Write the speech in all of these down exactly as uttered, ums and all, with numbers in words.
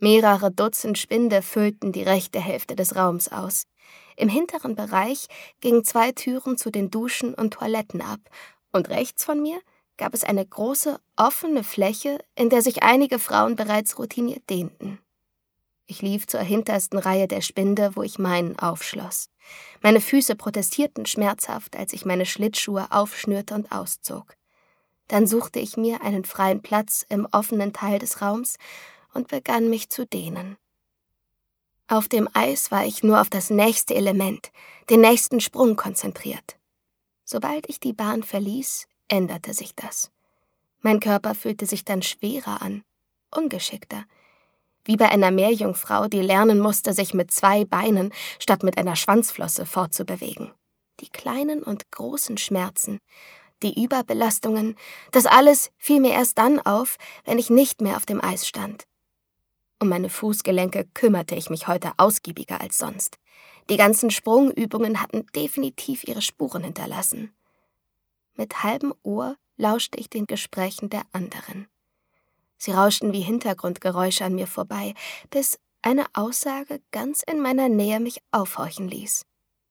Mehrere Dutzend Spinde füllten die rechte Hälfte des Raums aus. Im hinteren Bereich gingen zwei Türen zu den Duschen und Toiletten ab, und rechts von mir gab es eine große, offene Fläche, in der sich einige Frauen bereits routiniert dehnten. Ich lief zur hintersten Reihe der Spinde, wo ich meinen aufschloss. Meine Füße protestierten schmerzhaft, als ich meine Schlittschuhe aufschnürte und auszog. Dann suchte ich mir einen freien Platz im offenen Teil des Raums und begann mich zu dehnen. Auf dem Eis war ich nur auf das nächste Element, den nächsten Sprung konzentriert. Sobald ich die Bahn verließ, änderte sich das. Mein Körper fühlte sich dann schwerer an, ungeschickter, wie bei einer Meerjungfrau, die lernen musste, sich mit zwei Beinen statt mit einer Schwanzflosse fortzubewegen. Die kleinen und großen Schmerzen, die Überbelastungen, das alles fiel mir erst dann auf, wenn ich nicht mehr auf dem Eis stand. Um meine Fußgelenke kümmerte ich mich heute ausgiebiger als sonst. Die ganzen Sprungübungen hatten definitiv ihre Spuren hinterlassen. Mit halbem Ohr lauschte ich den Gesprächen der anderen. Sie rauschten wie Hintergrundgeräusche an mir vorbei, bis eine Aussage ganz in meiner Nähe mich aufhorchen ließ.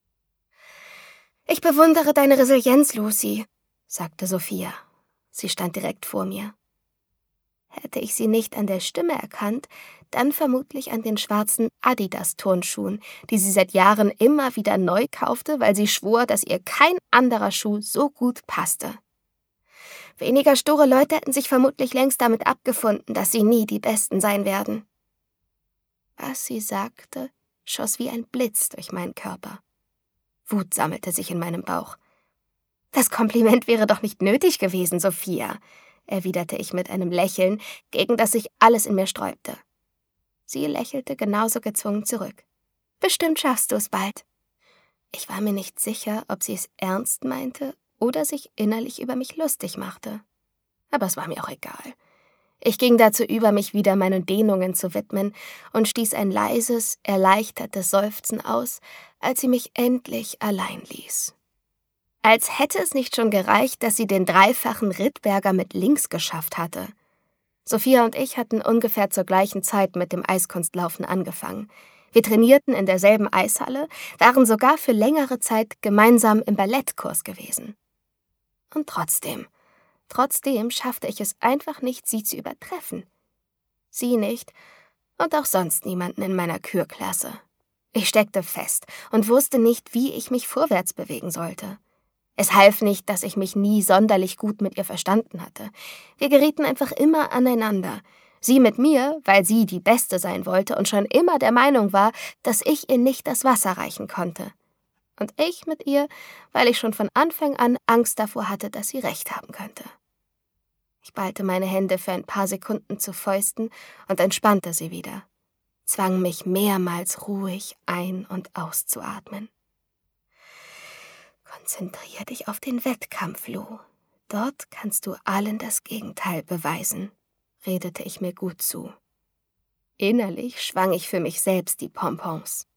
»Ich bewundere deine Resilienz, Lucy«, sagte Sophia. Sie stand direkt vor mir. Hätte ich sie nicht an der Stimme erkannt, dann vermutlich an den schwarzen Adidas-Turnschuhen, die sie seit Jahren immer wieder neu kaufte, weil sie schwor, dass ihr kein anderer Schuh so gut passte. Weniger sture Leute hätten sich vermutlich längst damit abgefunden, dass sie nie die Besten sein werden. Was sie sagte, schoss wie ein Blitz durch meinen Körper. Wut sammelte sich in meinem Bauch. »Das Kompliment wäre doch nicht nötig gewesen, Sophia«, erwiderte ich mit einem Lächeln, gegen das sich alles in mir sträubte. Sie lächelte genauso gezwungen zurück. »Bestimmt schaffst du es bald.« Ich war mir nicht sicher, ob sie es ernst meinte oder sich innerlich über mich lustig machte. Aber es war mir auch egal. Ich ging dazu über, mich wieder meinen Dehnungen zu widmen und stieß ein leises, erleichtertes Seufzen aus, als sie mich endlich allein ließ. Als hätte es nicht schon gereicht, dass sie den dreifachen Rittberger mit links geschafft hatte. Sophia und ich hatten ungefähr zur gleichen Zeit mit dem Eiskunstlaufen angefangen. Wir trainierten in derselben Eishalle, waren sogar für längere Zeit gemeinsam im Ballettkurs gewesen. Und trotzdem, trotzdem schaffte ich es einfach nicht, sie zu übertreffen. Sie nicht und auch sonst niemanden in meiner Kürklasse. Ich steckte fest und wusste nicht, wie ich mich vorwärts bewegen sollte. Es half nicht, dass ich mich nie sonderlich gut mit ihr verstanden hatte. Wir gerieten einfach immer aneinander. Sie mit mir, weil sie die Beste sein wollte und schon immer der Meinung war, dass ich ihr nicht das Wasser reichen konnte. Und ich mit ihr, weil ich schon von Anfang an Angst davor hatte, dass sie recht haben könnte. Ich ballte meine Hände für ein paar Sekunden zu Fäusten und entspannte sie wieder, zwang mich mehrmals ruhig ein- und auszuatmen. »Konzentrier dich auf den Wettkampf, Lou. Dort kannst du allen das Gegenteil beweisen«, redete ich mir gut zu. Innerlich schwang ich für mich selbst die Pompons.